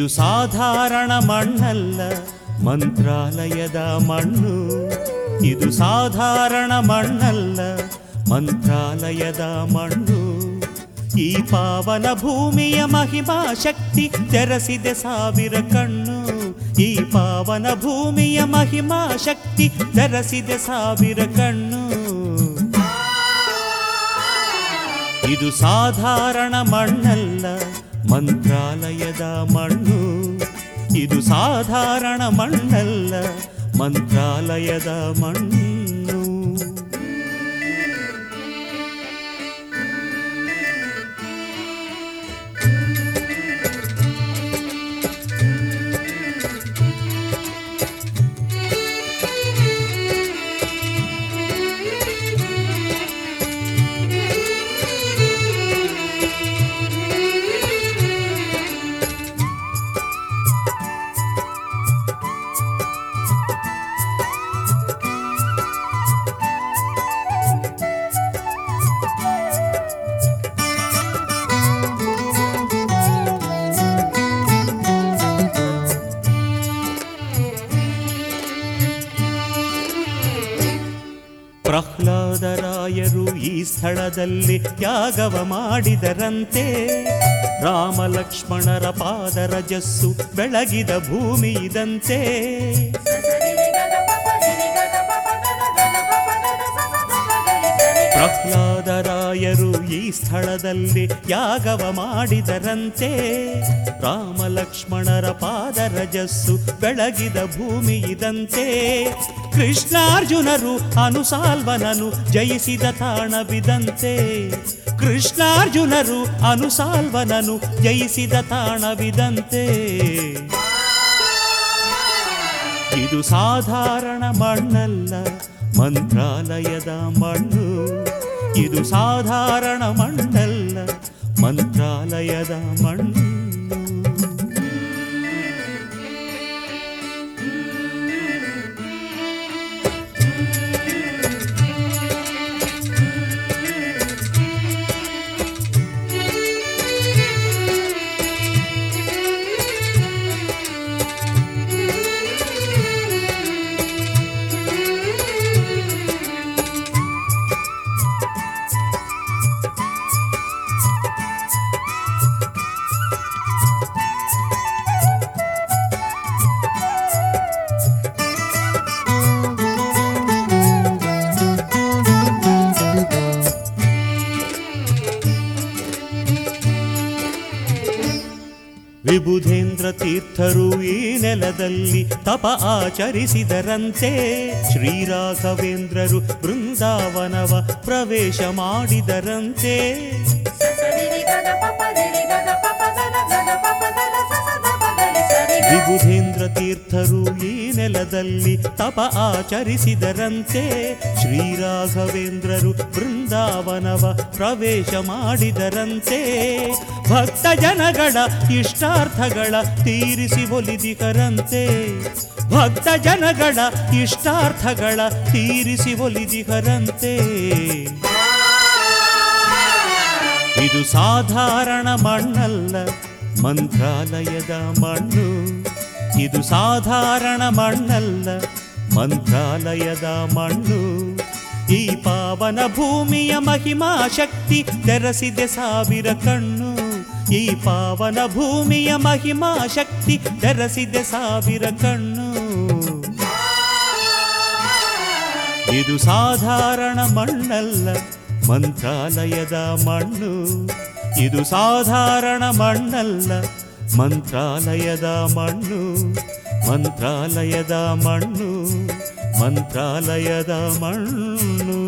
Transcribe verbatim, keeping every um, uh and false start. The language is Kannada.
ಇದು ಸಾಧಾರಣ ಮಣ್ಣಲ್ಲ, ಮಂತ್ರಾಲಯದ ಮಣ್ಣು. ಇದು ಸಾಧಾರಣ ಮಣ್ಣಲ್ಲ, ಮಂತ್ರಾಲಯದ ಮಣ್ಣು. ಈ ಪಾವನ ಭೂಮಿಯ ಮಹಿಮಾ ಶಕ್ತಿ ತೆರೆಸಿದೆ ಸಾವಿರ ಕಣ್ಣು. ಈ ಪಾವನ ಭೂಮಿಯ ಮಹಿಮಾ ಶಕ್ತಿ ತೆರೆಸಿದೆ ಸಾವಿರ ಕಣ್ಣು. ಇದು ಸಾಧಾರಣ ಮಣ್ಣಲ್ಲ, ಮಂತ್ರಾಲಯದ ಮಣ್ಣು. ಇದು ಸಾಧಾರಣ ಮಣ್ಣಲ್ಲ, ಮಂತ್ರಾಲಯದ ಮಣ್ಣು. ಪ್ರಹ್ಲಾದರಾಯರು ಈ ಸ್ಥಳದಲ್ಲಿ ತ್ಯಾಗವ ಮಾಡಿದರಂತೆ. ರಾಮ ಲಕ್ಷ್ಮಣರ ಪಾದರಜಸ್ಸು ಬೆಳಗಿದ ಭೂಮಿ ಇದಂತೆ. ಪ್ರಹ್ಲಾದರಾಯರು ಈ ಸ್ಥಳದಲ್ಲಿ ಯಾಗವ ಮಾಡಿದರಂತೆ. ರಾಮ ಲಕ್ಷ್ಮಣರ ಪಾದರಜಸ್ಸು ಬೆಳಗಿದ ಭೂಮಿ ಇದಂತೆ. ಕೃಷ್ಣಾರ್ಜುನರು ಅನುಸಾಲ್ವನನು ಜಯಿಸಿದ ತಾಣವಿದಂತೆ. ಕೃಷ್ಣಾರ್ಜುನರು ಅನುಸಾಲ್ವನನು ಜಯಿಸಿದ ತಾಣವಿದಂತೆ. ಇದು ಸಾಧಾರಣ ಮಣ್ಣಲ್ಲ, ಮಂತ್ರಾಲಯದ ಮಣ್ಣು. ಇದು ಸಾಧಾರಣ ಮಣ್ಣಲ್ಲ, ಮಂತ್ರಾಲಯದ ಮಣ್ಣು. ವಿಬುಧೇಂದ್ರ ತೀರ್ಥರು ಈ ನೆಲದಲ್ಲಿ ತಪ ಆಚರಿಸಿದರಂತೆ. ಶ್ರೀರಾಘವೇಂದ್ರರು ಬೃಂದಾವನವ ಪ್ರವೇಶ ಮಾಡಿದರಂತೆ. ವಿಬುಧೇಂದ್ರ ತೀರ್ಥರು ಈ ನೆಲದಲ್ಲಿ ತಪ ಆಚರಿಸಿದರಂತೆ. ಶ್ರೀರಾಘವೇಂದ್ರರು ಬೃಂದಾವನವ ಪ್ರವೇಶ ಮಾಡಿದರಂತೆ. ಭಕ್ತ ಜನಗಳ ಇಷ್ಟಾರ್ಥಗಳ ತೀರಿಸಿ ಒಲಿದಿಹರಂತೆ. ಭಕ್ತ ಜನಗಳ ಇಷ್ಟಾರ್ಥಗಳ ತೀರಿಸಿ ಒಲಿದಿಹರಂತೆ. ಇದು ಸಾಧಾರಣ ಮಣ್ಣಲ್ಲ, ಮಂತ್ರಾಲಯದ ಮಣ್ಣು. ಇದು ಸಾಧಾರಣ ಮಣ್ಣಲ್ಲ, ಮಂತ್ರಾಲಯದ ಮಣ್ಣು. ಈ ಪಾವನ ಭೂಮಿಯ ಮಹಿಮಾ ಶಕ್ತಿ ತೆರೆಸಿದೆ ಸಾವಿರ ಕಣ್ಣು. ಈ ಪಾವನ ಭೂಮಿಯ ಮಹಿಮಾ ಶಕ್ತಿ ತೆರೆಸಿದೆ ಸಾವಿರ ಕಣ್ಣು. ಇದು ಸಾಧಾರಣ ಮಣ್ಣಲ್ಲ, ಮಂತ್ರಾಲಯದ ಮಣ್ಣು. ಇದು ಸಾಧಾರಣ ಮಣ್ಣಲ್ಲ, ಮಂತ್ರಾಲಯದ ಮಣ್ಣು. ಮಂತ್ರಾಲಯದ ಮಣ್ಣು, ಮಂತ್ರಾಲಯದ ಮಣ್ಣು.